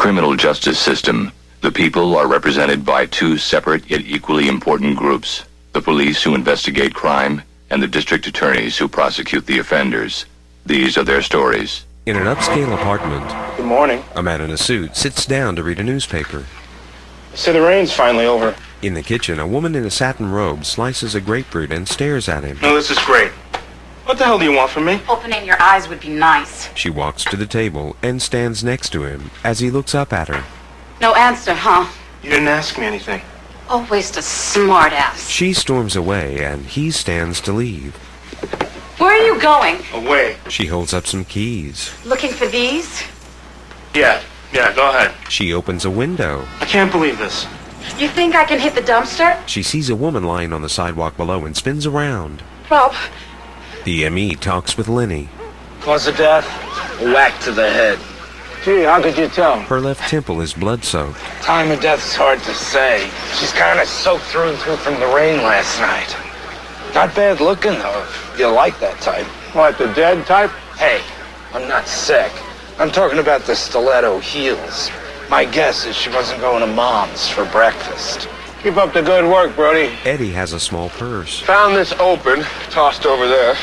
criminal justice system, the people are represented by two separate yet equally important groups: the police who investigate crime and the district attorneys who prosecute the offenders. These are their stories. In an upscale apartment, Good morning. a man in a suit sits down to read a newspaper. So the rain's finally over. In the kitchen, a woman in a satin robe slices a grapefruit and stares at him. No, this is great. What the hell do you want from me? Opening your eyes would be nice. She walks to the table and stands next to him as he looks up at her. No answer, huh? You didn't ask me anything. Always a smart ass. She storms away and he stands to leave. Where are you going? Away. She holds up some keys. Looking for these? Yeah, go ahead. She opens a window. I can't believe this. You think I can hit the dumpster? She sees a woman lying on the sidewalk below and spins around. Rob, The ME talks with Lenny. Cause of death? A whack to the head. Gee, how could you tell? Her left temple is blood-soaked. Time of death's hard to say. She's kind of soaked through and through from the rain last night. Not bad looking, though, if you like that type. What, the dead type? Hey, I'm not sick. I'm talking about the stiletto heels. My guess is she wasn't going to Mom's for breakfast. Keep up the good work, Brody. Eddie has a small purse. Found this open, tossed over there.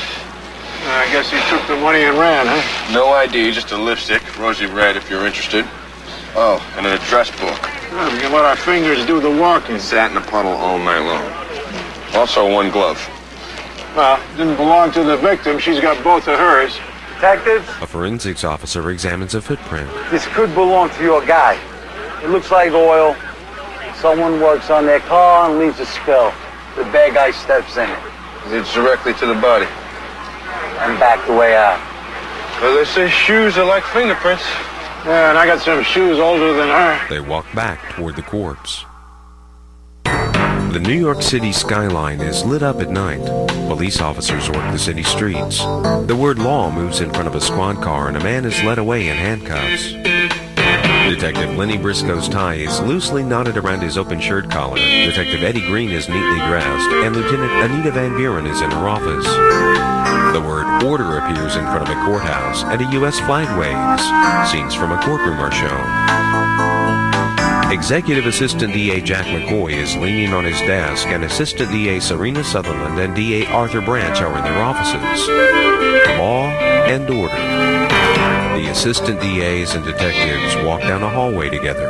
I guess he took the money and ran, huh? No ID, just a lipstick, rosy red if you're interested. Oh, and an address book. We can let our fingers do the walking. Sat in a puddle all night long. Also one glove. Well, didn't belong to the victim. She's got both of hers. Detectives, A forensics officer examines a footprint. this could belong to your guy. It looks like oil. Someone works on their car and leaves a spill. The bad guy steps in it It's directly to the body. and back the way out. Well, they say shoes are like fingerprints. Yeah, and I got some shoes older than her. They walk back toward the corpse. The New York City skyline is lit up at night. Police officers work the city streets. The word law moves in front of a squad car and a man is led away in handcuffs. Detective Lenny Briscoe's tie is loosely knotted around his open shirt collar. Detective Eddie Green is neatly dressed, and Lieutenant Anita Van Buren is in her office. The word order appears in front of a courthouse, and a U.S. flag waves. Scenes from a courtroom are shown. Executive Assistant DA Jack McCoy is leaning on his desk, and Assistant DA Serena Sutherland and DA Arthur Branch are in their offices. Law and order. The assistant DAs and detectives walk down a hallway together.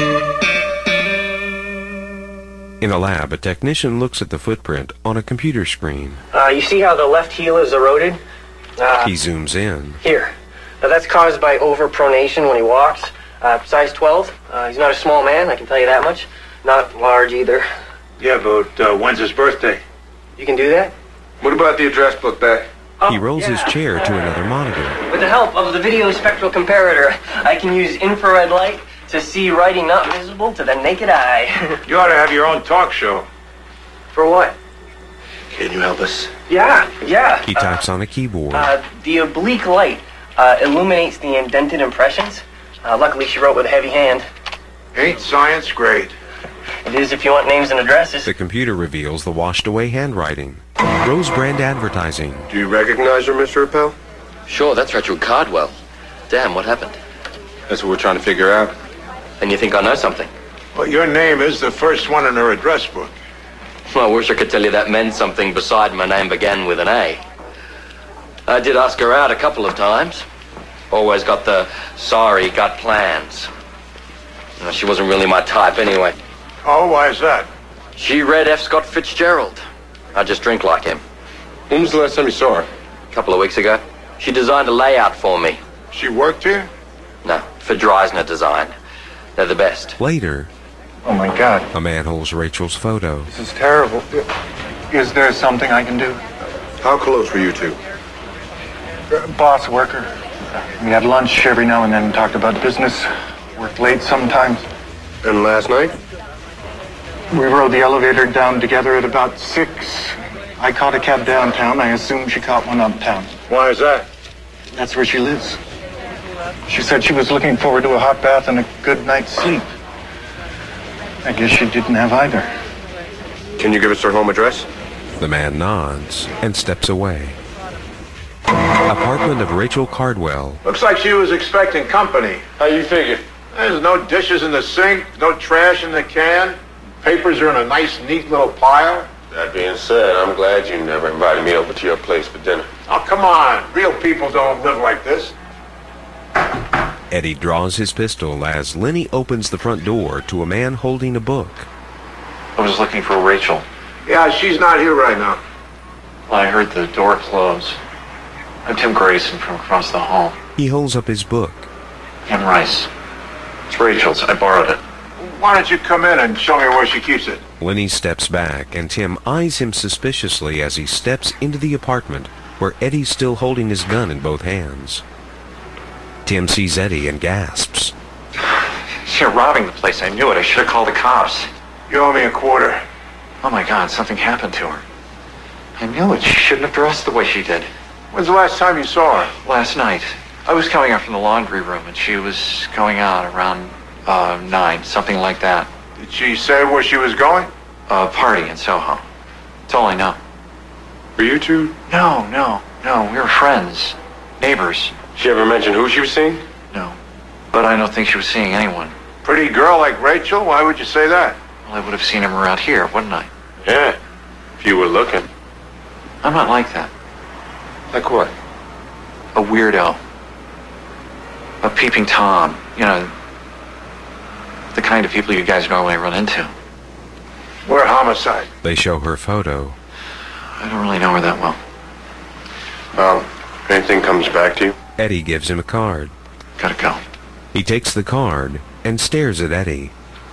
In a lab, a technician looks at the footprint on a computer screen. You see how the left heel is eroded? He zooms in. Here. Now that's caused by overpronation when he walks. Size 12. He's not a small man, I can tell you that much. Not large either. Yeah, but when's his birthday? You can do that? What about the address book there? He rolls his chair to another monitor. With the help of the video spectral comparator, I can use infrared light to see writing not visible to the naked eye. You ought to have your own talk show. For what? Can you help us? Yeah. He types on a keyboard. The oblique light illuminates the indented impressions. Luckily, she wrote with a heavy hand. Ain't science great? It is if you want names and addresses. The computer reveals the washed-away handwriting. Rose Brand Advertising. Do you recognize her, Mr. Appel? Sure, that's Rachel Cardwell. Damn, what happened? That's what we're trying to figure out. And you think I know something? Well, your name is the first one in her address book. Well, I wish I could tell you that meant something beside my name began with an A. I did ask her out a couple of times. Always got the sorry, got plans. Well, she wasn't really my type anyway. Oh, why is that? She read F. Scott Fitzgerald. I just drink like him. When was the last time you saw her? A couple of weeks ago. She designed a layout for me. She worked here? No, for Dreisner Design. They're the best. Later, Oh my God, a man holds Rachel's photo. this is terrible. Is there something I can do? How close were you two? Boss worker. We had lunch every now and then, talked about business, worked late sometimes. And last night? We rode the elevator down together at about 6. I caught a cab downtown. I assume she caught one uptown. Why is that? That's where she lives. She said she was looking forward to a hot bath and a good night's sleep. I guess she didn't have either. Can you give us her home address? The man nods and steps away. Apartment of Rachel Cardwell. Looks like she was expecting company. How you figure? There's no dishes in the sink, no trash in the can. Papers are in a nice, neat little pile. That being said, I'm glad you never invited me over to your place for dinner. Oh, come on. Real people don't live like this. Eddie draws his pistol as Lenny opens the front door to a man holding a book. I was looking for Rachel. Yeah, she's not here right now. Well, I heard the door close. I'm Tim Grayson from across the hall. He holds up his book. Ann Rice. It's Rachel's. I borrowed it. Why don't you come in and show me where she keeps it? Lenny steps back, and Tim eyes him suspiciously as he steps into the apartment, where Eddie's still holding his gun in both hands. Tim sees Eddie and gasps. You're robbing the place. I knew it. I should have called the cops. You owe me a quarter. Oh my God, something happened to her. I knew it. She shouldn't have dressed the way she did. When's the last time you saw her? Last night. I was coming out from the laundry room, and she was going out around 9, something like that. Did she say where she was going? A party in Soho. That's all I know. Were you two? No. We were friends. Neighbors. She ever mention who she was seeing? No. But I don't think she was seeing anyone. Pretty girl like Rachel? Why would you say that? Well, I would have seen him around here, wouldn't I? Yeah, if you were looking. I'm not like that. Like what? A weirdo. A peeping Tom. You know, the kind of people you guys normally run into. We're homicide. They show her photo. I don't really know her that well. Well, if anything comes back to you. Eddie gives him a card. Gotta go. He takes the card and stares at Eddie.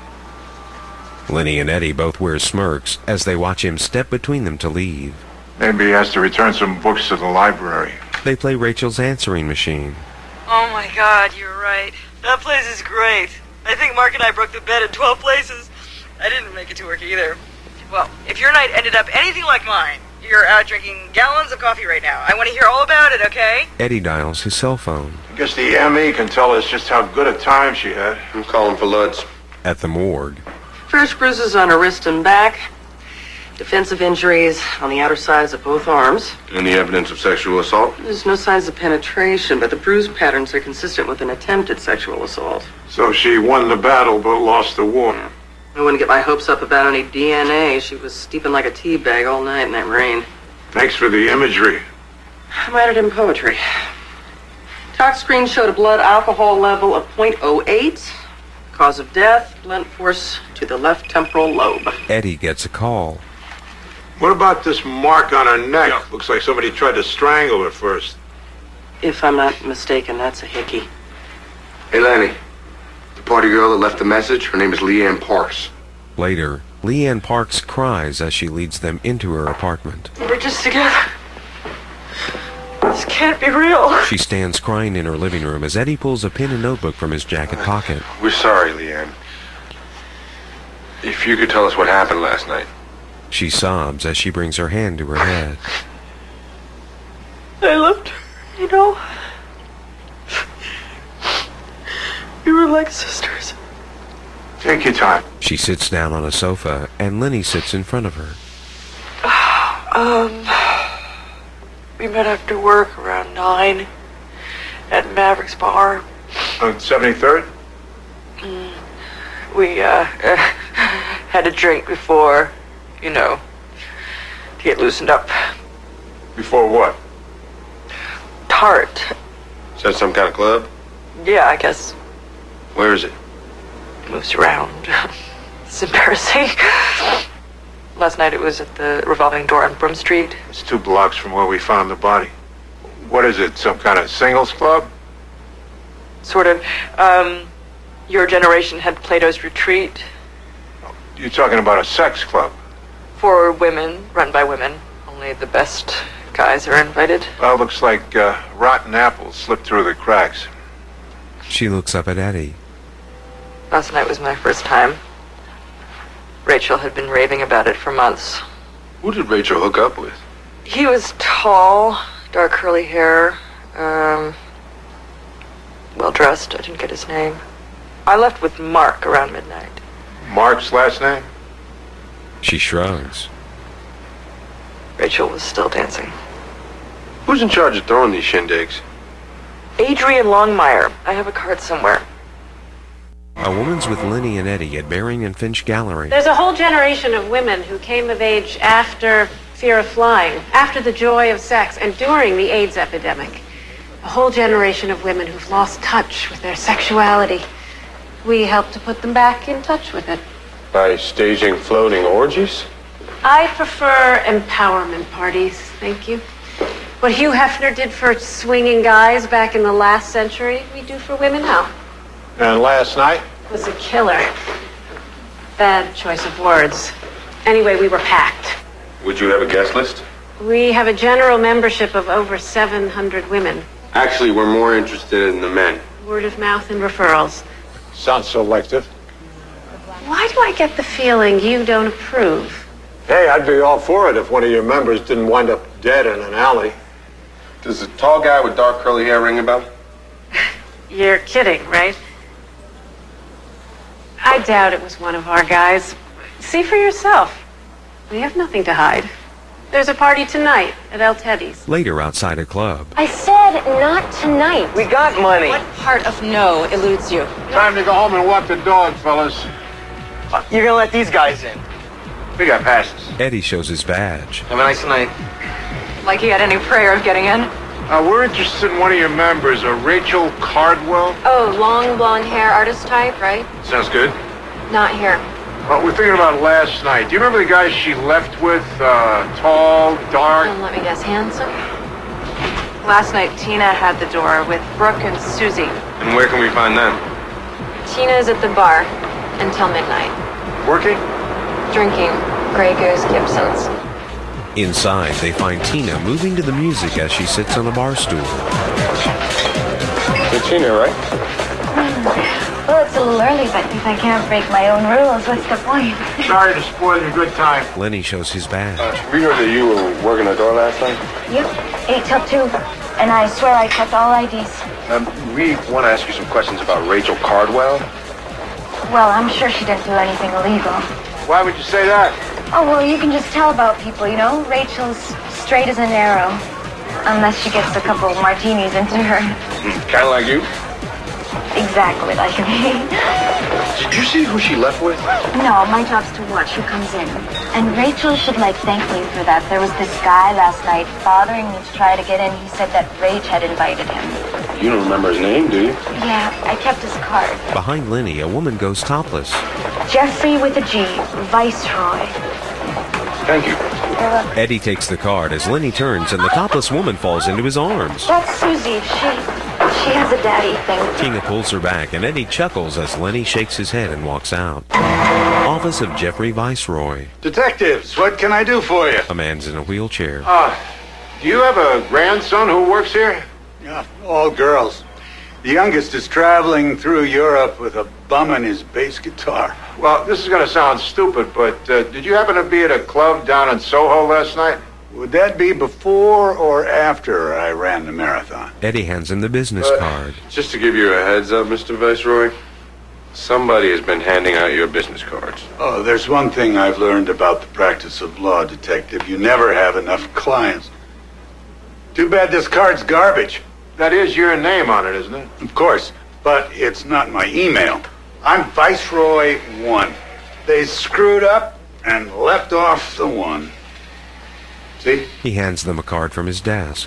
Lenny and Eddie both wear smirks as they watch him step between them to leave. Maybe he has to return some books to the library. They play Rachel's answering machine. Oh my God, you're right. That place is great. I think Mark and I broke the bed in 12 places. I didn't make it to work either. Well, if your night ended up anything like mine, you're out drinking gallons of coffee right now. I want to hear all about it, okay? Eddie dials his cell phone. I guess the ME can tell us just how good a time she had. I'm calling for Luds. At the morgue. Fresh bruises on her wrist and back. Defensive injuries on the outer sides of both arms. Any evidence of sexual assault? There's no signs of penetration, but the bruise patterns are consistent with an attempted sexual assault. So she won the battle but lost the war. Yeah. I wouldn't get my hopes up about any DNA. She was steeping like a tea bag all night in that rain. Thanks for the imagery. I'm at it in poetry. Tox screen showed a blood alcohol level of 0.08. Cause of death, blunt force to the left temporal lobe. Eddie gets a call. What about this mark on her neck? Looks like somebody tried to strangle her first. If I'm not mistaken, that's a hickey. Hey, Lenny. The party girl that left the message, her name is Leanne Parks. Later, Leanne Parks cries as she leads them into her apartment. We're just together. This can't be real. She stands crying in her living room as Eddie pulls a pen and notebook from his jacket pocket. We're sorry, Leanne. If you could tell us what happened last night. She sobs as she brings her hand to her head. I loved her, you know. We were like sisters. Take your time. She sits down on a sofa, and Lenny sits in front of her. We met after work around 9 at Maverick's Bar. On 73rd? We, had a drink before, you know, to get loosened up. Before what? Tart. Is that some kind of club? Yeah, I guess. Where is it? Moves around. It's embarrassing. Last night it was at the Revolving Door on Broom Street. It's 2 blocks from where we found the body. What is it, some kind of singles club? Sort of. Your generation had Plato's Retreat. You're talking about a sex club? For women, run by women. Only the best guys are invited. Well, looks like rotten apples slipped through the cracks. She looks up at Eddie. Last night was my first time. Rachel had been raving about it for months. Who did Rachel hook up with? He was tall, dark curly hair, well-dressed. I didn't get his name. I left with Mark around midnight. Mark's last name? She shrugs. Rachel was still dancing. Who's in charge of throwing these shindigs? Adrian Longmire. I have a card somewhere. A woman's with Lenny and Eddie at Bering and Finch Gallery. There's a whole generation of women who came of age after fear of flying, after the joy of sex, and during the AIDS epidemic. A whole generation of women who've lost touch with their sexuality. We help to put them back in touch with it. By staging floating orgies? I prefer empowerment parties, thank you. What Hugh Hefner did for swinging guys back in the last century, we do for women now. And last night? Was a killer. Bad choice of words. Anyway, we were packed. Would you have a guest list? We have a general membership of over 700 women. Actually, we're more interested in the men. Word of mouth and referrals. Sounds selective. Why do I get the feeling you don't approve? Hey, I'd be all for it if one of your members didn't wind up dead in an alley. Does the tall guy with dark curly hair ring a bell? You're kidding, right? I doubt it was one of our guys. See for yourself. We have nothing to hide. There's a party tonight at El Teddy's. Later, outside a club. I said not tonight. We got money. What part of no eludes you? Time to go home and walk the dog, fellas. You're gonna let these guys in. We got passes. Eddie shows his badge. Have a nice night. Like he had any prayer of getting in? We're interested in one of your members, Rachel Cardwell. Oh, long blonde hair, artist type, right? Sounds good. Not here. Well, we're thinking about last night. Do you remember the guy she left with? Tall, dark? Let me guess, handsome? Last night, Tina had the door with Brooke and Susie. And where can we find them? Tina's at the bar until midnight. Working? Drinking Grey Goose Gibsons. Inside, they find Tina moving to the music as she sits on a bar stool. It's Tina, right? Well, it's a little early, but if I can't break my own rules, what's the point? Sorry to spoil your good time. Lenny shows his badge. We heard that you were working the door last night. Yep, 8 till 2. And I swear I checked all IDs. We want to ask you some questions about Rachel Cardwell. Well, I'm sure she didn't do anything illegal. Why would you say that? Oh, well, you can just tell about people, you know? Rachel's straight as an arrow. Unless she gets a couple martinis into her. Kind of like you. Exactly like me. Did you see who she left with? No, my job's to watch who comes in. And Rachel should, thank me for that. There was this guy last night bothering me to try to get in. He said that Rach had invited him. You don't remember his name, do you? Yeah, I kept his card. Behind Lenny, a woman goes topless. Jeffrey with a G, Viceroy. Thank you. Eddie takes the card as Lenny turns and the topless woman falls into his arms. That's Susie. She has a daddy thing. Tina pulls her back and Eddie chuckles as Lenny shakes his head and walks out. Office of Jeffrey Viceroy. Detectives, what can I do for you? A man's in a wheelchair. Do you have a grandson who works here? Yeah, all girls. The youngest is traveling through Europe with a bum in his bass guitar. Well, this is going to sound stupid, but did you happen to be at a club down in Soho last night? Would that be before or after I ran the marathon? Eddie hands him the business card. Just to give you a heads up, Mr. Viceroy, somebody has been handing out your business cards. Oh, there's one thing I've learned about the practice of law, Detective. You never have enough clients. Too bad this card's garbage. That is your name on it, isn't it? Of course, but it's not my email. I'm Viceroy 1. They screwed up and left off the 1. See? He hands them a card from his desk.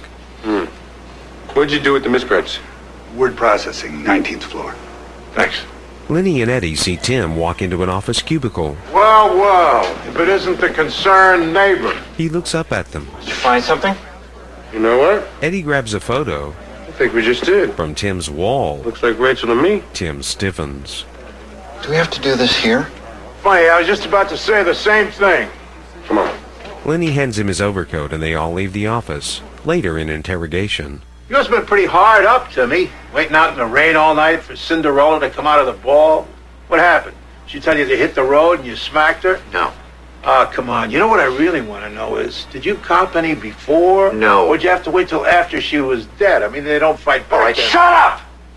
What'd you do with the miscreants? Word processing, 19th floor. Thanks. Lenny and Eddie see Tim walk into an office cubicle. Well, if it isn't the concerned neighbor. He looks up at them. Did you find something? You know what? Eddie grabs a photo. I think we just did. From Tim's wall. Looks like Rachel to me. Tim stiffens. Do we have to do this here? Funny, I was just about to say the same thing. Come on. Lenny hands him his overcoat and they all leave the office. Later in interrogation. You must have been pretty hard up, Timmy. Waiting out in the rain all night for Cinderella to come out of the ball. What happened? She tell you to hit the road and you smacked her? No. Come on. You know what I really want to know is, did you cop any before? No. Or would you have to wait till after she was dead? I mean, they don't fight back. All right, then. shut up!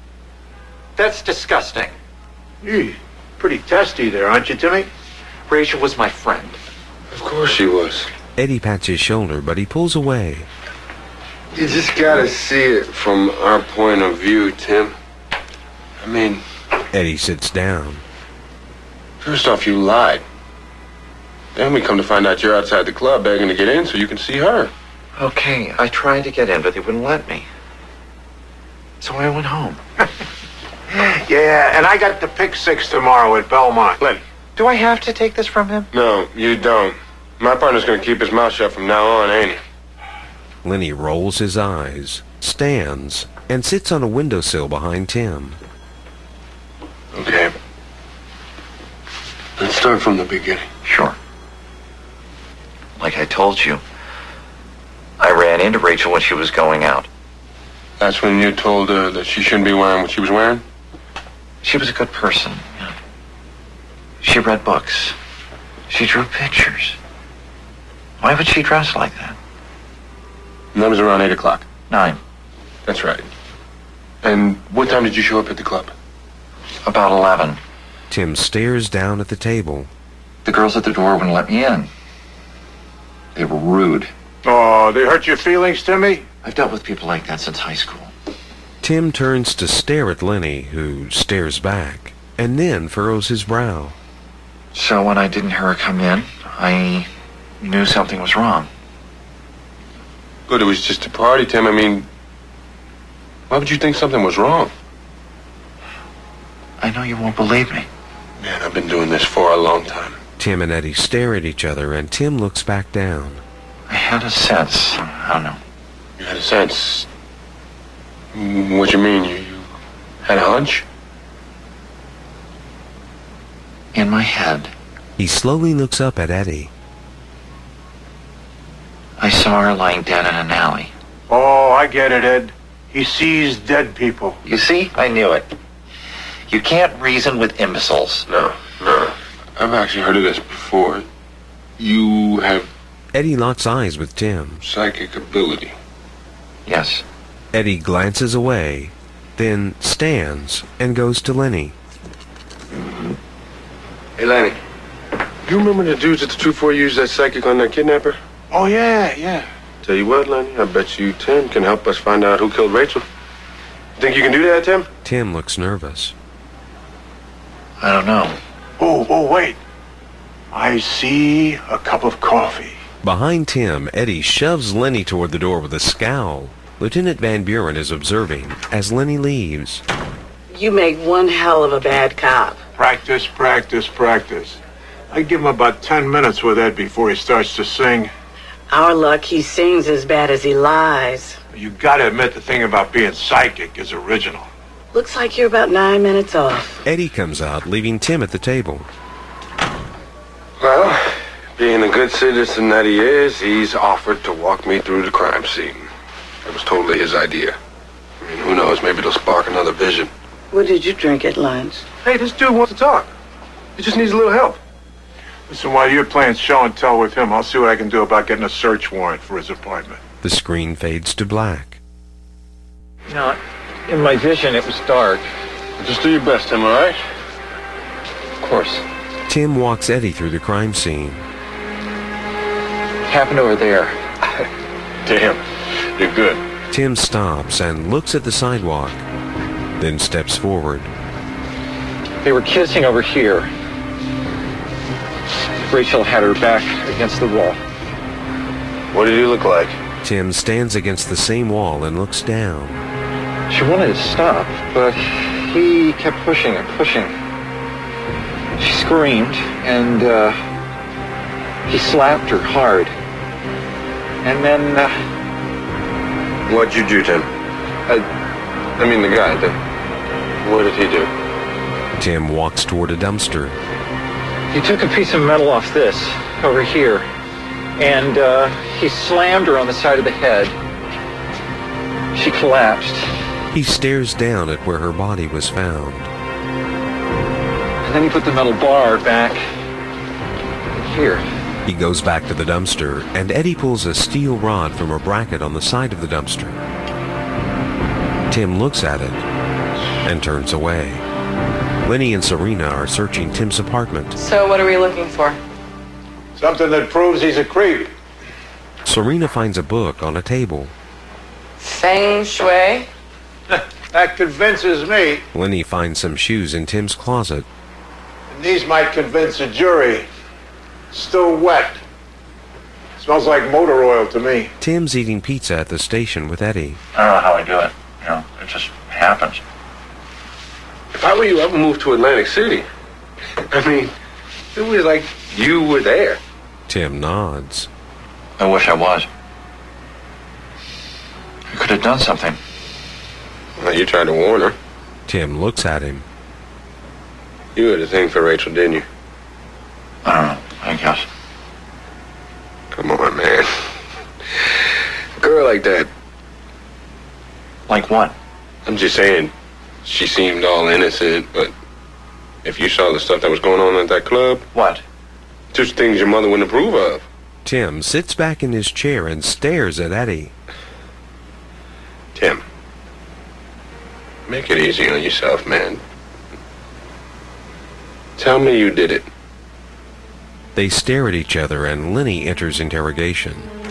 That's disgusting. Pretty testy there, aren't you, Timmy? Rachel was my friend. Of course she was. Eddie pats his shoulder, but he pulls away. You just gotta see it from our point of view, Tim. I mean... Eddie sits down. First off, you lied. Then we come to find out you're outside the club begging to get in so you can see her. Okay, I tried to get in, but they wouldn't let me. So I went home. Yeah, and I got the pick 6 tomorrow at Belmont. Lenny. Do I have to take this from him? No, you don't. My partner's going to keep his mouth shut from now on, ain't he? Lenny rolls his eyes, stands, and sits on a windowsill behind Tim. Okay. Let's start from the beginning. Sure. Like I told you, I ran into Rachel when she was going out. That's when you told her that she shouldn't be wearing what she was wearing? She was a good person. She read books. She drew pictures. Why would she dress like that? And that was around 8 o'clock. 9. That's right. And what time did you show up at the club? About 11. Tim stares down at the table. The girls at the door wouldn't let me in. They were rude. Oh, they hurt your feelings, Timmy? I've dealt with people like that since high school. Tim turns to stare at Lenny, who stares back, and then furrows his brow. So when I didn't hear her come in, I knew something was wrong. But it was just a party, Tim. I mean, why would you think something was wrong? I know you won't believe me. Man, I've been doing this for a long time. Tim and Eddie stare at each other, and Tim looks back down. I had a sense. I don't know. You had a sense? What you mean? You had a hunch? In my head. He slowly looks up at Eddie. I saw her lying dead in an alley. Oh, I get it, Ed. He sees dead people. You see? I knew it. You can't reason with imbeciles. No. I've actually heard of this before. You have... Eddie locks eyes with Tim. Psychic ability. Yes. Eddie glances away, then stands and goes to Lenny. Hey, Lenny. You remember the dudes at the 2-4 used that psychic on that kidnapper? Oh, yeah. Tell you what, Lenny, I bet you Tim can help us find out who killed Rachel. Think you can do that, Tim? Tim looks nervous. I don't know. Oh, wait. I see a cup of coffee. Behind Tim, Eddie shoves Lenny toward the door with a scowl. Lieutenant Van Buren is observing as Lenny leaves. You make one hell of a bad cop. Practice. I give him about 10 minutes with Ed before he starts to sing. Our luck, he sings as bad as he lies. You gotta admit the thing about being psychic is original. Looks like you're about 9 minutes off. Eddie comes out, leaving Tim at the table. Well, being a good citizen that he is, he's offered to walk me through the crime scene. It was totally his idea. I mean, who knows, maybe it'll spark another vision. What did you drink at lunch? Hey, this dude wants to talk. He just needs a little help. Listen, while you're playing show and tell with him, I'll see what I can do about getting a search warrant for his apartment. The screen fades to black. You know, in my vision, it was dark. Just do your best, Tim, all right? Of course. Tim walks Eddie through the crime scene. Happened over there. Damn, you're good. Tim stops and looks at the sidewalk, then steps forward. They were kissing over here. Rachel had her back against the wall. What did he look like? Tim stands against the same wall and looks down. She wanted to stop, but he kept pushing and pushing. She screamed, and he slapped her hard. And then... What'd you do, Tim? I mean the guy. What did he do? Tim walks toward a dumpster. He took a piece of metal off this, over here, and he slammed her on the side of the head. She collapsed. He stares down at where her body was found. And then he put the metal bar back here. He goes back to the dumpster, and Eddie pulls a steel rod from a bracket on the side of the dumpster. Tim looks at it and turns away. Lenny and Serena are searching Tim's apartment. So what are we looking for? Something that proves he's a creep. Serena finds a book on a table. Feng Shui? That convinces me. Lenny finds some shoes in Tim's closet. And these might convince a jury. Still wet. Smells like motor oil to me. Tim's eating pizza at the station with Eddie. I don't know how I do it. It just happens. If I were you, I would move to Atlantic City. I mean, it was like you were there. Tim nods. I wish I was. I could have done something. Well, you tried to warn her. Tim looks at him. You had a thing for Rachel, didn't you? I don't know. I guess. Come on, man. A girl like that. Like what? I'm just saying, she seemed all innocent, but if you saw the stuff that was going on at that club... What? Just things your mother wouldn't approve of. Tim sits back in his chair and stares at Eddie. Tim, make it easy on yourself, man. Tell me you did it. They stare at each other and Lenny enters interrogation.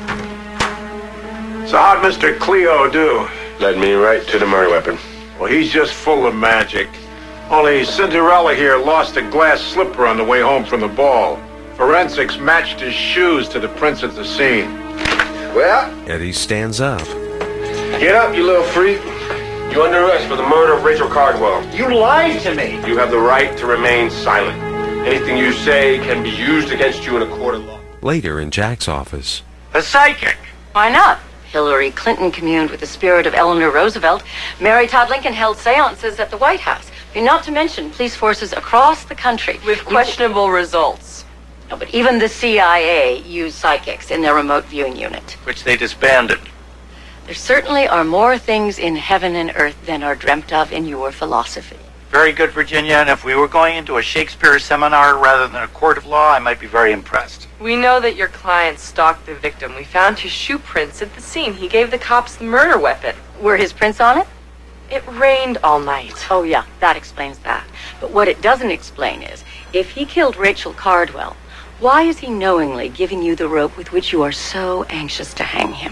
So how'd Mr. Cleo do? Led me right to the murder weapon. Well, he's just full of magic. Only Cinderella here lost a glass slipper on the way home from the ball. Forensics matched his shoes to the prints at the scene. Well? Eddie stands up. Get up, you little freak. You're under arrest for the murder of Rachel Cardwell. You lied to me. You have the right to remain silent. Anything you say can be used against you in a court of law. Later in Jack's office. A psychic. Why not? Hillary Clinton communed with the spirit of Eleanor Roosevelt. Mary Todd Lincoln held seances at the White House. Not to mention police forces across the country. With questionable results. No, but even the CIA used psychics in their remote viewing unit. Which they disbanded. There certainly are more things in heaven and earth than are dreamt of in your philosophy. Very good, Virginia, and if we were going into a Shakespeare seminar rather than a court of law, I might be very impressed. We know that your client stalked the victim. We found his shoe prints at the scene. He gave the cops the murder weapon. Were his prints on it? It rained all night. Oh, yeah, that explains that. But what it doesn't explain is, if he killed Rachel Cardwell, why is he knowingly giving you the rope with which you are so anxious to hang him?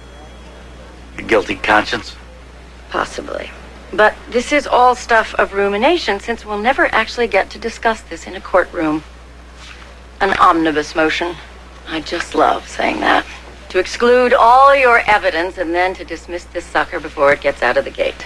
A guilty conscience? Possibly. But this is all stuff of rumination, since we'll never actually get to discuss this in a courtroom. An omnibus motion. I just love saying that. To exclude all your evidence and then to dismiss this sucker before it gets out of the gate.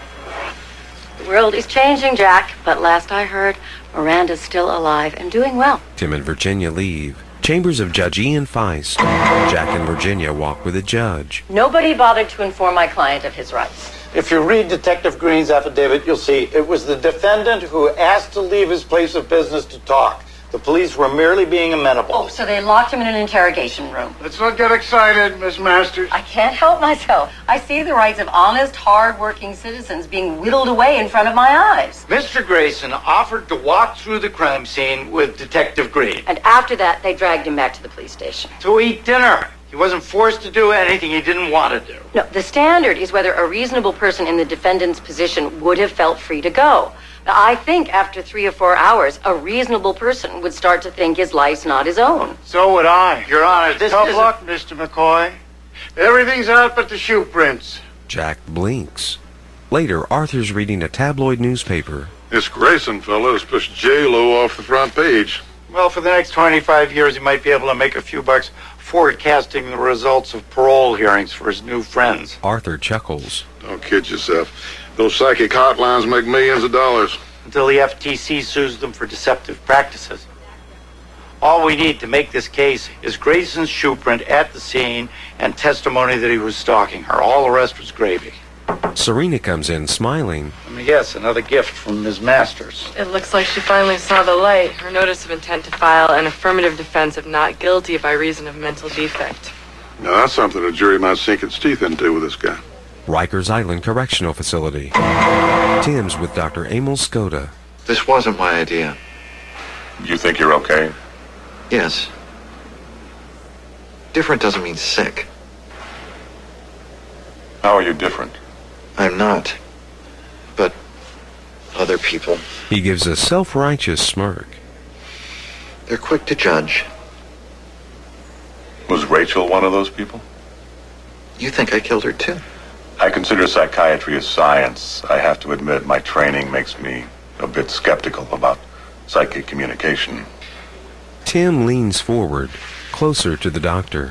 The world is changing, Jack, but last I heard, Miranda's still alive and doing well. Tim and Virginia leave. Chambers of Judge Ian Feist. Jack and Virginia walk with the judge. Nobody bothered to inform my client of his rights. If you read Detective Green's affidavit, you'll see it was the defendant who asked to leave his place of business to talk. The police were merely being amenable. Oh, so they locked him in an interrogation room. Let's not get excited, Miss Masters. I can't help myself. I see the rights of honest, hard-working citizens being whittled away in front of my eyes. Mr. Grayson offered to walk through the crime scene with Detective Green. And after that, they dragged him back to the police station. To eat dinner. He wasn't forced to do anything he didn't want to do. No, the standard is whether a reasonable person in the defendant's position would have felt free to go. Now, I think after 3 or 4 hours, a reasonable person would start to think his life's not his own. So would I. Your Honor, tough luck, Mr. McCoy. Everything's out but the shoe prints. Jack blinks. Later, Arthur's reading a tabloid newspaper. This Grayson fellow has pushed J-Lo off the front page. Well, for the next 25 years, he might be able to make a few bucks forecasting the results of parole hearings for his new friends. Arthur chuckles. Don't kid yourself. Those psychic hotlines make millions of dollars. Until the FTC sues them for deceptive practices. All we need to make this case is Grayson's shoe print at the scene and testimony that he was stalking her. All the rest was gravy. Serena comes in, smiling. Let me guess, another gift from Ms. Masters. It looks like she finally saw the light. Her notice of intent to file an affirmative defense of not guilty by reason of mental defect. Now, that's something a jury might sink its teeth into with this guy. Rikers Island Correctional Facility. Tim's with Dr. Emil Skoda. This wasn't my idea. You think you're okay? Yes. Different doesn't mean sick. How are you different? I'm not. But other people. He gives a self-righteous smirk. They're quick to judge. Was Rachel one of those people? You think I killed her too? I consider psychiatry a science. I have to admit my training makes me a bit skeptical about psychic communication. Tim leans forward, closer to the doctor.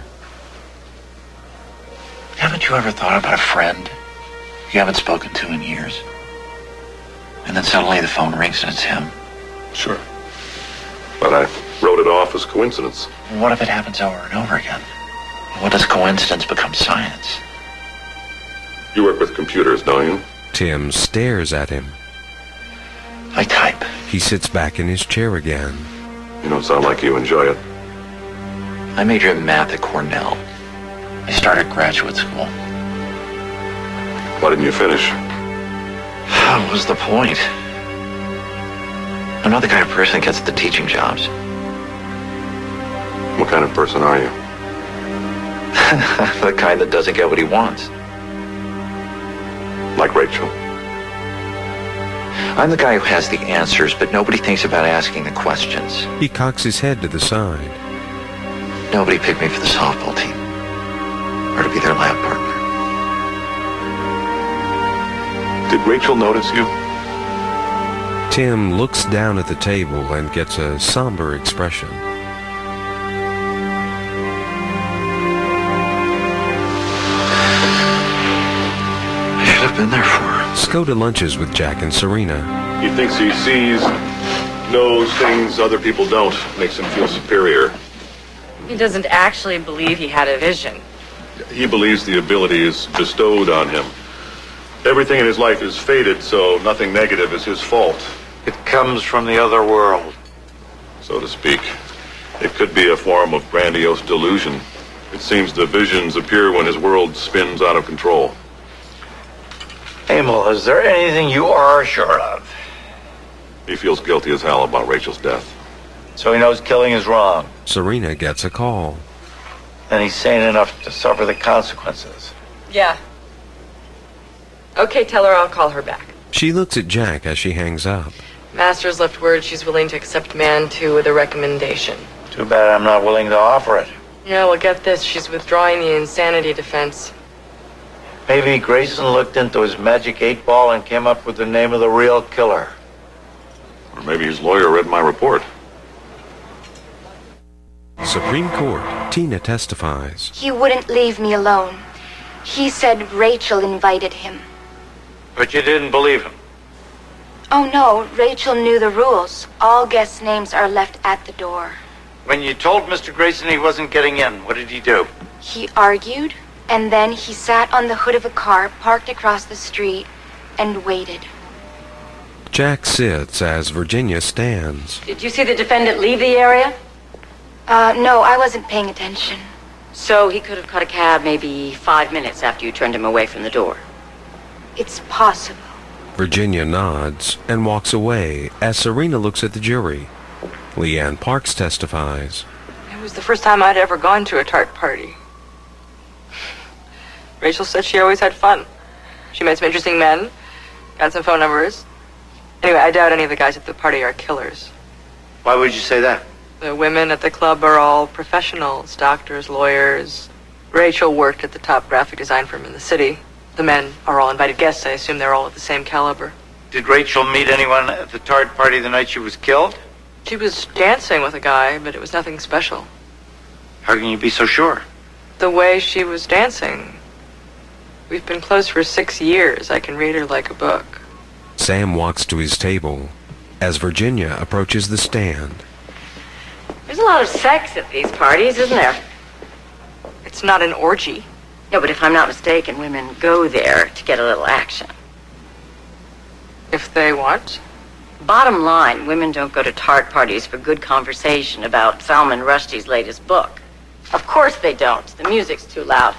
Haven't you ever thought about a friend you haven't spoken to in years? And then suddenly the phone rings and it's him. Sure. But I wrote it off as coincidence. What if it happens over and over again? What does coincidence become science? You work with computers, don't you? Tim stares at him. I type. He sits back in his chair again. You don't sound like you enjoy it. I majored in math at Cornell. I started graduate school. Why didn't you finish? What was the point? I'm not the kind of person that gets the teaching jobs. What kind of person are you? The kind that doesn't get what he wants. Like Rachel? I'm the guy who has the answers, but nobody thinks about asking the questions. He cocks his head to the side. Nobody picked me for the softball team. Or to be their lab partner. Did Rachel notice you? Tim looks down at the table and gets a somber expression. I should have been there for her. Skoda lunches with Jack and Serena. He thinks he sees, knows things other people don't. Makes him feel superior. He doesn't actually believe he had a vision. He believes the ability is bestowed on him. Everything in his life is fated, so nothing negative is his fault. It comes from the other world. So to speak. It could be a form of grandiose delusion. It seems the visions appear when his world spins out of control. Emil, is there anything you are sure of? He feels guilty as hell about Rachel's death. So he knows killing is wrong. Serena gets a call. And he's sane enough to suffer the consequences. Yeah. Okay, tell her I'll call her back. She looks at Jack as she hangs up. Masters left word she's willing to accept Man 2 with a recommendation. Too bad I'm not willing to offer it. Yeah, well, get this. She's withdrawing the insanity defense. Maybe Grayson looked into his magic 8-ball and came up with the name of the real killer. Or maybe his lawyer read my report. Supreme Court. Tina testifies. He wouldn't leave me alone. He said Rachel invited him. But you didn't believe him. Oh no, Rachel knew the rules. All guest names are left at the door. When you told Mr. Grayson he wasn't getting in, what did he do? He argued, and then he sat on the hood of a car parked across the street and waited. Jack sits as Virginia stands. Did you see the defendant leave the area? No, I wasn't paying attention. So he could have caught a cab maybe 5 minutes after you turned him away from the door. It's possible. Virginia nods and walks away as Serena looks at the jury. Leanne Parks testifies. It was the first time I'd ever gone to a tart party. Rachel said she always had fun. She met some interesting men, got some phone numbers. Anyway, I doubt any of the guys at the party are killers. Why would you say that? The women at the club are all professionals, doctors, lawyers. Rachel worked at the top graphic design firm in the city. The men are all invited guests. I assume they're all of the same caliber. Did Rachel meet anyone at the tart party the night she was killed? She was dancing with a guy, but it was nothing special. How can you be so sure? The way she was dancing. We've been close for 6 years. I can read her like a book. Sam walks to his table as Virginia approaches the stand. There's a lot of sex at these parties, isn't there? It's not an orgy. No, but if I'm not mistaken, women go there to get a little action. If they want. Bottom line, women don't go to tart parties for good conversation about Salman Rushdie's latest book. Of course they don't. The music's too loud.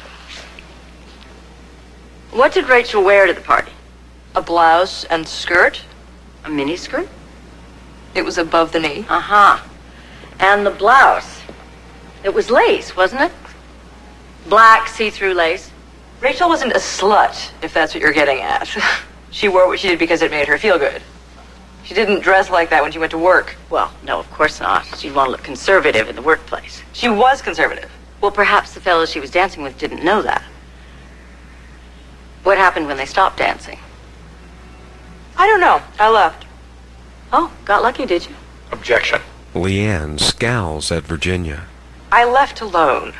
What did Rachel wear to the party? A blouse and skirt. A miniskirt? It was above the knee. Uh-huh. And the blouse. It was lace, wasn't it? Black see-through lace. Rachel wasn't a slut, if that's what you're getting at. She wore what she did because it made her feel good. She didn't dress like that when she went to work. Well, no, of course not. She'd want to look conservative in the workplace. She was conservative. Well, perhaps the fellow she was dancing with didn't know that. What happened when they stopped dancing? I don't know. I left. Oh, got lucky, did you? Objection. Leanne scowls at Virginia. I left alone.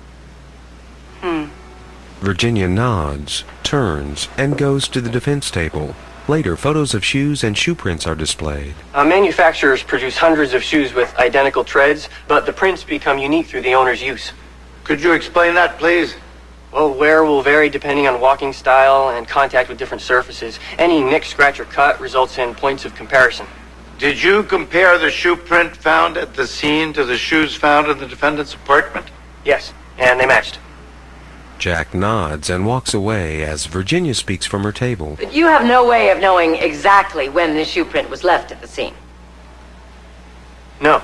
Virginia nods, turns, and goes to the defense table. Later, photos of shoes and shoe prints are displayed. Manufacturers produce hundreds of shoes with identical treads, but the prints become unique through the owner's use. Could you explain that, please? Well, wear will vary depending on walking style and contact with different surfaces. Any nick, scratch, or cut results in points of comparison. Did you compare the shoe print found at the scene to the shoes found in the defendant's apartment? Yes, and they matched. Jack nods and walks away as Virginia speaks from her table. But you have no way of knowing exactly when the shoe print was left at the scene. No.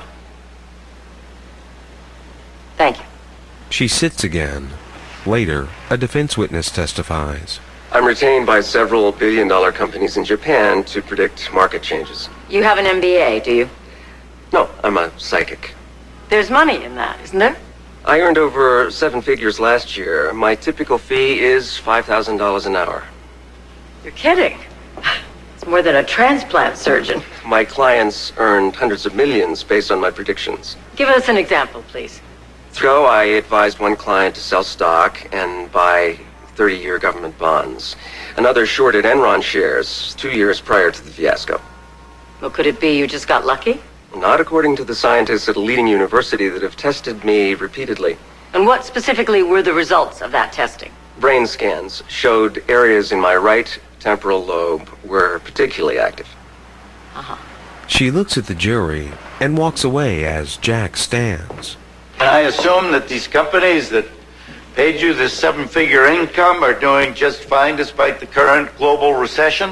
Thank you. She sits again. Later, a defense witness testifies. I'm retained by several billion-dollar companies in Japan to predict market changes. You have an MBA, do you? No, I'm a psychic. There's money in that, isn't there? I earned over 7 figures last year. My typical fee is $5,000 an hour. You're kidding. It's more than a transplant surgeon. My clients earned hundreds of millions based on my predictions. Give us an example, please. Ago, I advised one client to sell stock and buy 30-year government bonds. Another shorted Enron shares 2 years prior to the fiasco. Well, could it be you just got lucky? Not according to the scientists at a leading university that have tested me repeatedly. And what specifically were the results of that testing? Brain scans showed areas in my right temporal lobe were particularly active. She looks at the jury and walks away as Jack stands. And I assume that these companies that paid you this 7-figure income are doing just fine despite the current global recession?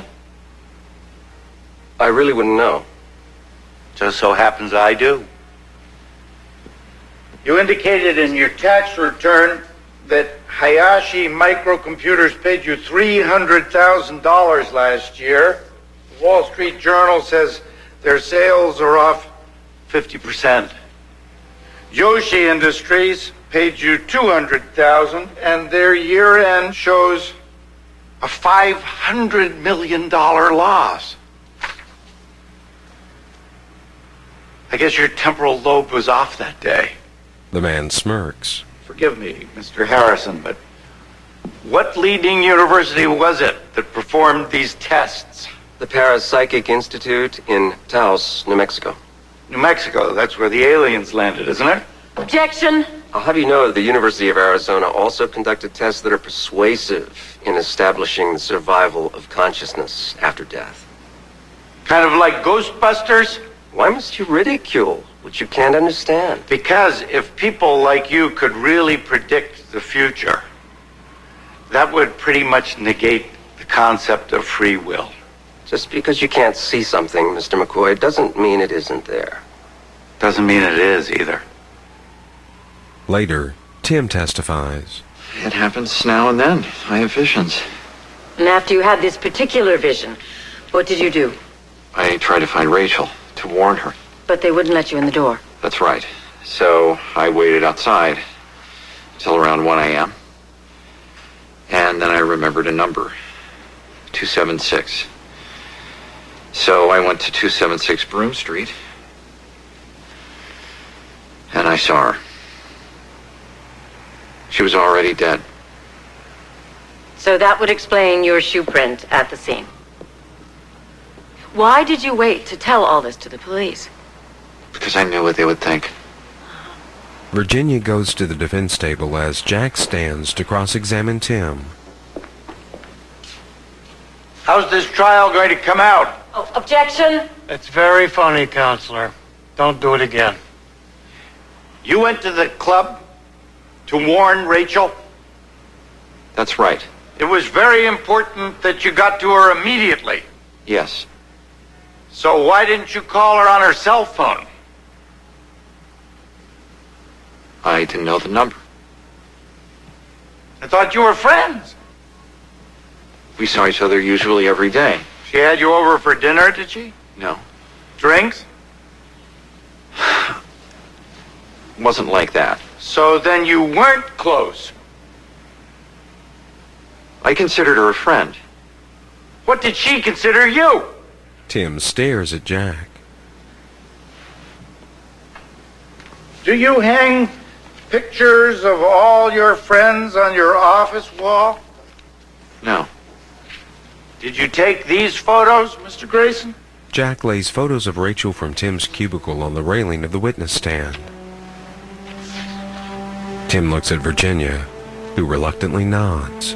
I really wouldn't know. Just so happens I do. You indicated in your tax return that Hayashi Microcomputers paid you $300,000 last year. The Wall Street Journal says their sales are off 50%. Yoshi Industries paid you $200,000, and their year-end shows a $500 million loss. I guess your temporal lobe was off that day. The man smirks. Forgive me, Mr. Harrison, but what leading university was it that performed these tests? The Parapsychic Institute in Taos, New Mexico. New Mexico, that's where the aliens landed, isn't it? Objection! I'll have you know that the University of Arizona also conducted tests that are persuasive in establishing the survival of consciousness after death. Kind of like Ghostbusters? Why must you ridicule what you can't understand? Because if people like you could really predict the future, that would pretty much negate the concept of free will. Just because you can't see something, Mr. McCoy, doesn't mean it isn't there. Doesn't mean it is either. Later, Tim testifies. It happens now and then. I have visions. And after you had this particular vision, what did you do? I tried to find Rachel, to warn her. But they wouldn't let you in the door. That's right. So I waited outside till around 1 a.m. And then I remembered a number, 276. So I went to 276 Broome Street, and I saw her. She was already dead. So that would explain your shoe print at the scene. Why did you wait to tell all this to the police? Because I knew what they would think. Virginia goes to the defense table as Jack stands to cross-examine Tim. How's this trial going to come out? Oh, objection! It's very funny, Counselor. Don't do it again. You went to the club to warn Rachel? That's right. It was very important that you got to her immediately. Yes. So why didn't you call her on her cell phone? I didn't know the number. I thought you were friends. We saw each other usually every day. She had you over for dinner, did she? No. Drinks? Wasn't like that. So then you weren't close. I considered her a friend. What did she consider you? Tim stares at Jack. Do you hang pictures of all your friends on your office wall? No. Did you take these photos, Mr. Grayson? Jack lays photos of Rachel from Tim's cubicle on the railing of the witness stand. Tim looks at Virginia, who reluctantly nods.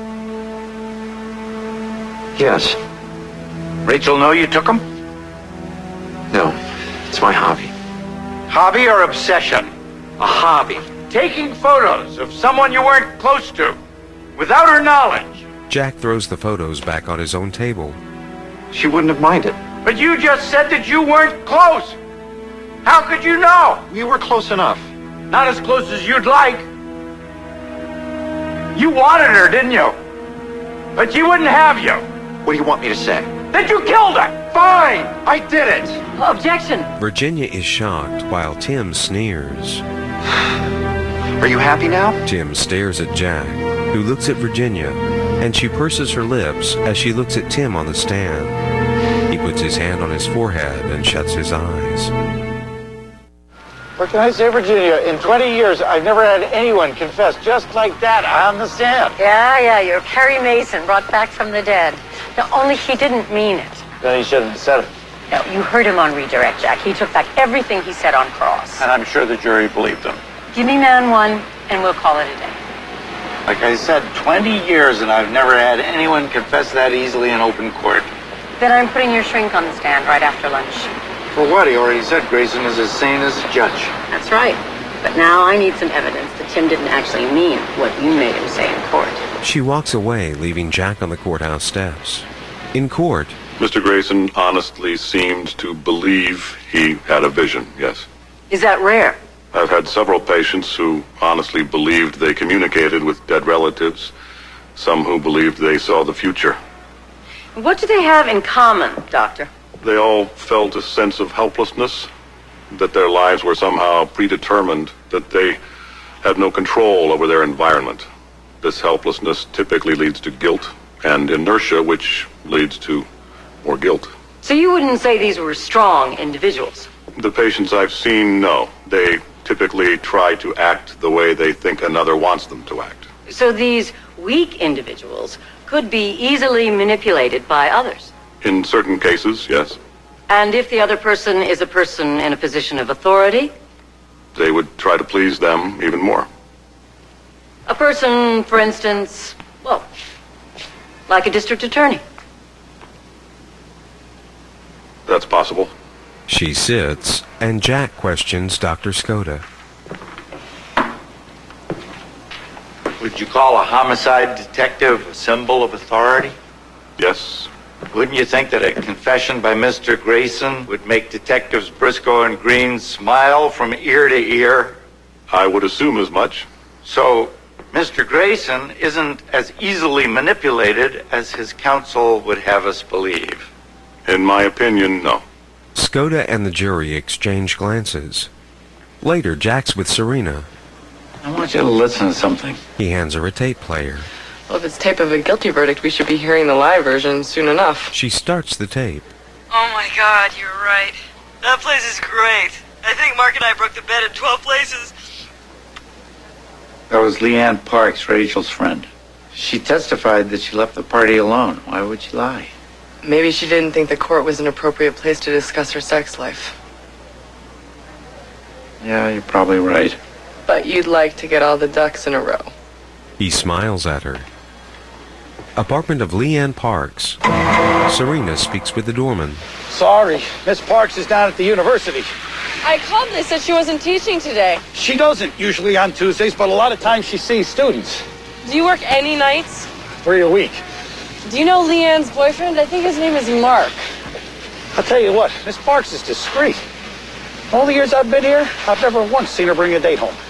Yes. Rachel know you took them? No. It's my hobby. Hobby or obsession? A hobby. Taking photos of someone you weren't close to, without her knowledge. Jack throws the photos back on his own table. She wouldn't have minded. But you just said that you weren't close. How could you know? We were close enough. Not as close as you'd like. You wanted her, didn't you? But she wouldn't have you. What do you want me to say? That you killed her! Fine! I did it! Objection! Virginia is shocked while Tim sneers. Are you happy now? Tim stares at Jack, who looks at Virginia, and she purses her lips as she looks at Tim on the stand. He puts his hand on his forehead and shuts his eyes. What can I say, Virginia? In 20 years, I've never had anyone confess just like that on the stand. Yeah, you're Perry Mason, brought back from the dead. No, only he didn't mean it. Then he shouldn't have said it. No, you heard him on redirect, Jack. He took back everything he said on cross. And I'm sure the jury believed him. Give me man one, and we'll call it a day. Like I said, 20 years, and I've never had anyone confess that easily in open court. Then I'm putting your shrink on the stand right after lunch. For what? He already said Grayson is as sane as a judge. That's right. But now I need some evidence that Tim didn't actually mean what you made him say in court. She walks away, leaving Jack on the courthouse steps. In court, Mr. Grayson honestly seemed to believe he had a vision, yes. Is that rare? I've had several patients who honestly believed they communicated with dead relatives, some who believed they saw the future. What do they have in common, Doctor? They all felt a sense of helplessness, that their lives were somehow predetermined, that they had no control over their environment. This helplessness typically leads to guilt and inertia, which leads to more guilt. So you wouldn't say these were strong individuals? The patients I've seen, no. They typically try to act the way they think another wants them to act. So these weak individuals could be easily manipulated by others? In certain cases, yes. And if the other person is a person in a position of authority? They would try to please them even more. A person, for instance, well, like a district attorney. That's possible. she sits, and Jack questions Dr. Skoda. Would you call a homicide detective a symbol of authority? Yes. Wouldn't you think that a confession by Mr. Grayson would make Detectives Briscoe and Green smile from ear to ear? I would assume as much. So, Mr. Grayson isn't as easily manipulated as his counsel would have us believe. In my opinion, no. Skoda and the jury exchange glances. Later, Jack's with Serena. I want you to listen to something. He hands her a tape player. Well, if it's tape of a guilty verdict, we should be hearing the live version soon enough. She starts the tape. Oh my God, you're right. That place is great. I think Mark and I broke the bed in 12 places. That was Leanne Parks, Rachel's friend. She testified that she left the party alone. Why would she lie? Maybe she didn't think the court was an appropriate place to discuss her sex life. Yeah, you're probably right. But you'd like to get all the ducks in a row. He smiles at her. Apartment of Leanne Parks. Serena speaks with the doorman. Sorry, Miss Parks is down at the university. I called and they said she wasn't teaching today. She doesn't usually on Tuesdays, but a lot of times she sees students. Do you work any nights? 3 a week. Do you know Leanne's boyfriend? I think his name is Mark. I'll tell you what, Miss Parks is discreet. All the years I've been here, I've never once seen her bring a date home.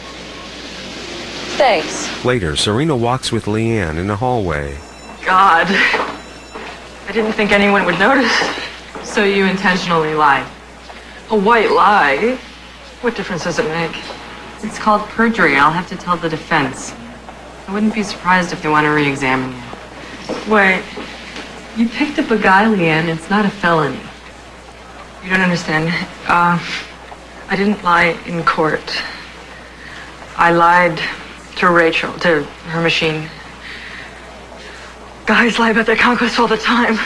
Thanks. Later, Serena walks with Leanne in the hallway. God. I didn't think anyone would notice. So you intentionally lied? A white lie? What difference does it make? It's called perjury. I'll have to tell the defense. I wouldn't be surprised if they want to re-examine you. Wait. You picked up a guy, Leanne. It's not a felony. You don't understand. I didn't lie in court. I lied to Rachel, to her machine. Guys lie about their conquest all the time.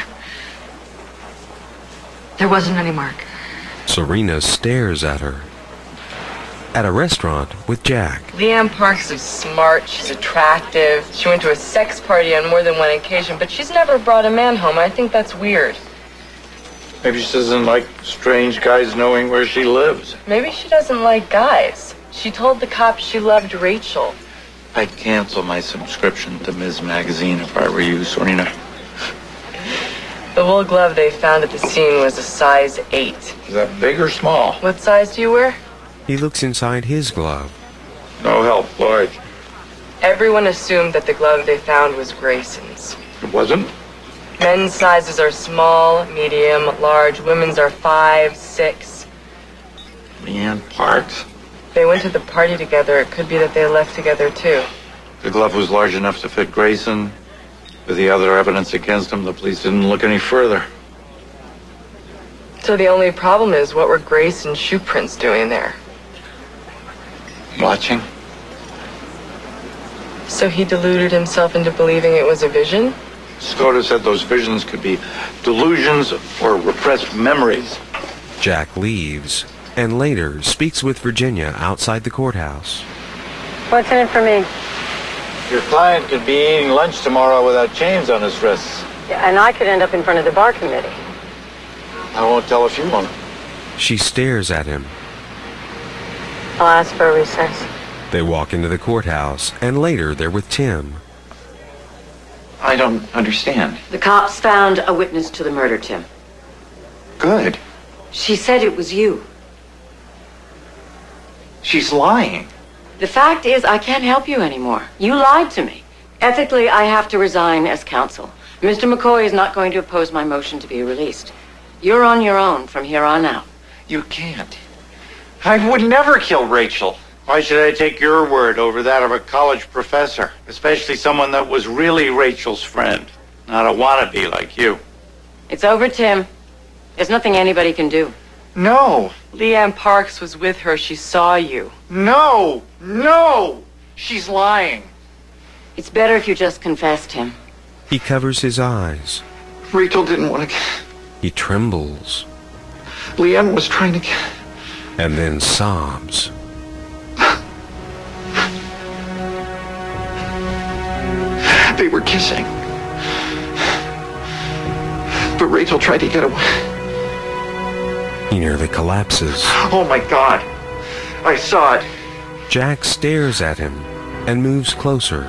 There wasn't any mark. Serena stares at her. At a restaurant with Jack. Leanne Parks is smart, she's attractive. She went to a sex party on more than one occasion, but she's never brought a man home. I think that's weird. Maybe she doesn't like strange guys knowing where she lives. Maybe she doesn't like guys. She told the cops she loved Rachel. I'd cancel my subscription to Ms. Magazine if I were you, Serena. The wool glove they found at the scene was a size 8. Is that big or small? What size do you wear? He looks inside his glove. No help, Lloyd. Everyone assumed that the glove they found was Grayson's. It wasn't? Men's sizes are small, medium, large. Women's are 5, 6. Leanne Parks? They went to the party together. It could be that they left together, too. The glove was large enough to fit Grayson. With the other evidence against him, the police didn't look any further. So the only problem is, what were Grayson's shoe prints doing there? Watching. So he deluded himself into believing it was a vision? Skoda said those visions could be delusions or repressed memories. Jack leaves and later speaks with Virginia outside the courthouse. What's in it for me? Your client could be eating lunch tomorrow without chains on his wrists. Yeah, and I could end up in front of the bar committee. I won't tell if you won't. She stares at him. I'll ask for a recess. They walk into the courthouse, and later they're with Tim. I don't understand. The cops found a witness to the murder, Tim. Good. She said it was you. She's lying. The fact is, I can't help you anymore. You lied to me. Ethically, I have to resign as counsel. Mr. McCoy is not going to oppose my motion to be released. You're on your own from here on out. You can't. I would never kill Rachel. Why should I take your word over that of a college professor? Especially someone that was really Rachel's friend, not a wannabe like you. It's over, Tim. There's nothing anybody can do. No. Leanne Parks was with her. She saw you. No! No! She's lying. It's better if you just confess, Tim. He covers his eyes. Rachel didn't want to... He trembles. Leanne was trying to... And then sobs. They were kissing. But Rachel tried to get away. He nearly collapses. Oh my God. I saw it. Jack stares at him and moves closer.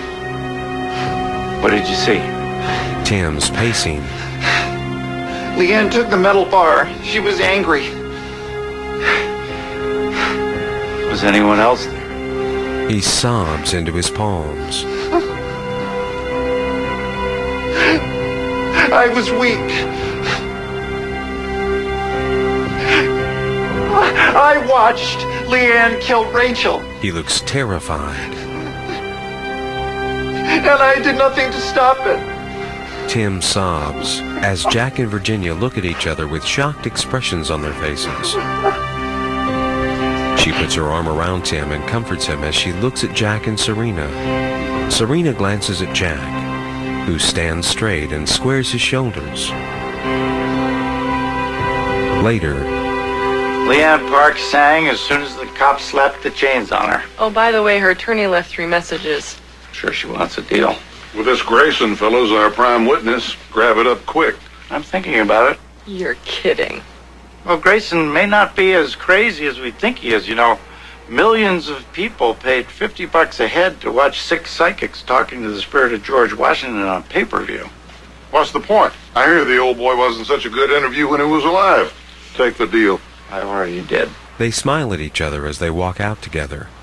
What did you see? Tim's pacing. Leanne took the metal bar. She was angry. Was anyone else there? He sobs into his palms. I was weak. I watched Leanne kill Rachel. He looks terrified. And I did nothing to stop it. Tim sobs as Jack and Virginia look at each other with shocked expressions on their faces. She puts her arm around Tim and comforts him as she looks at Jack and Serena. Serena glances at Jack, who stands straight and squares his shoulders. Later, Leanne Parks sang as soon as the cops slapped the chains on her. Oh, by the way, her attorney left 3 messages. Sure she wants a deal. With this Grayson fellow's our prime witness, grab it up quick. I'm thinking about it. You're kidding. Well, Grayson may not be as crazy as we think he is. You know, millions of people paid $50 a head to watch 6 psychics talking to the spirit of George Washington on pay-per-view. What's the point? I hear the old boy wasn't such a good interview when he was alive. Take the deal. I already did. they smile at each other as they walk out together.